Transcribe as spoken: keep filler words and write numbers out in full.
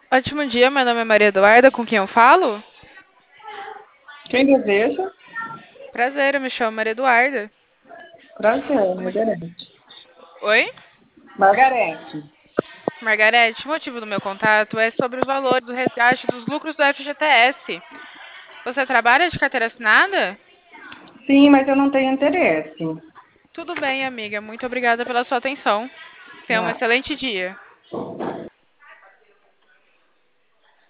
Ótimo dia, meu nome é Maria Eduarda, com quem eu falo? Quem deseja? Prazer, eu me chamo Maria Eduarda. Prazer, O mo- Margarete. Oi? Margarete. Margarete, o motivo do meu contato é sobre os valores do resgate dos lucros do F G T S. Você trabalha de carteira assinada? Sim, mas eu não tenho interesse. Tudo bem, amiga. Muito obrigada pela sua atenção. Tenha um Ah, excelente dia.